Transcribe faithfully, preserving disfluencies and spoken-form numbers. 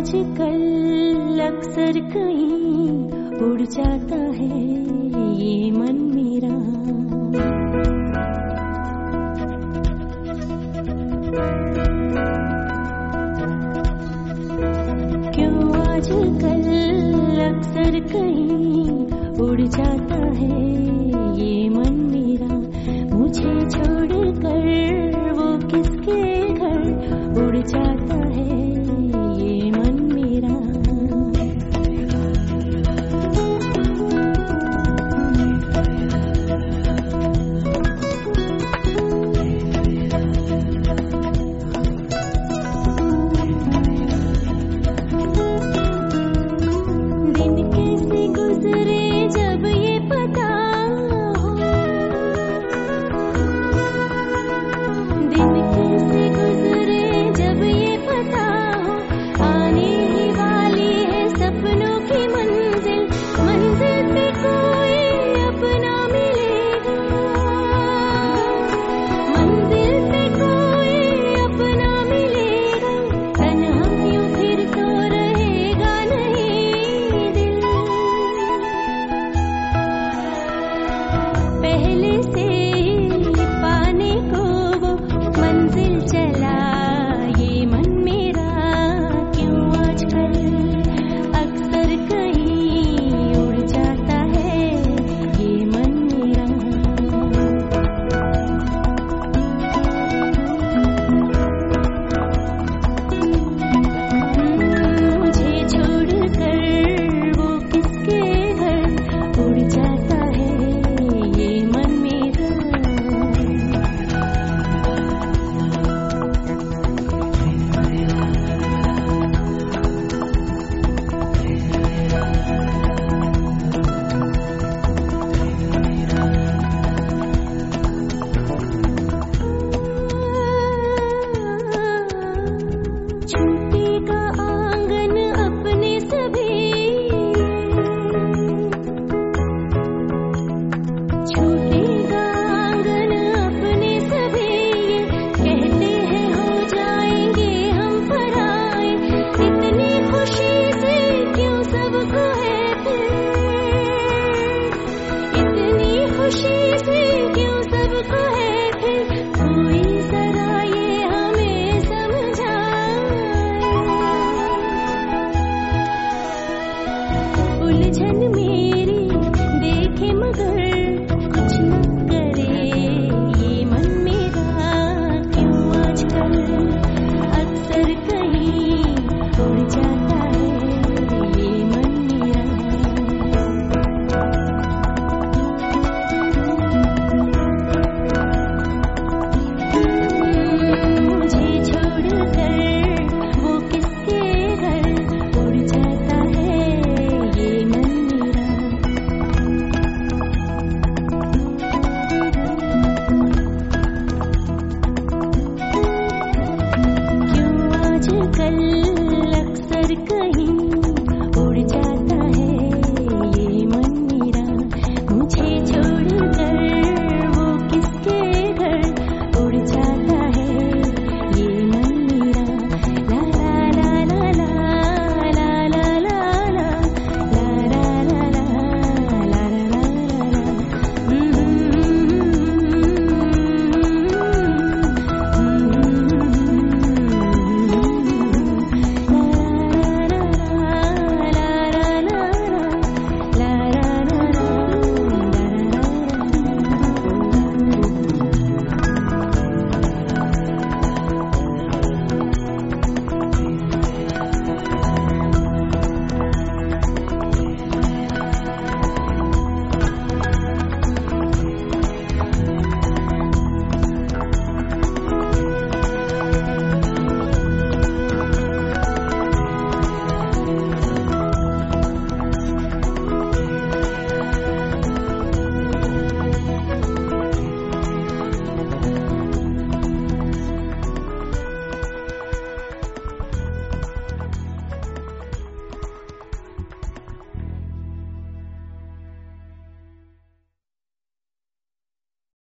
आजकल अक्सर कहीं उड़ जाता है ये मन मेरा। क्यों आजकल अक्सर कहीं उड़ जाता है ये मन मेरा। मुझे छोड़कर वो किसके घर उड़ जाता है ये मन मेरा। दिन कैसे गुजरे जब ये पता हो, दिन कैसे गुजरे जब ये पता हो। आने ही वाली है सपनों की मंजिल, मंजिल पे कोई अपना मिलेगा, मंजिल पे कोई अपना मिलेगा। तन्हा यूं फिर तो रहेगा नहीं दिल। पहले से ही पाने को वो मंजिल चला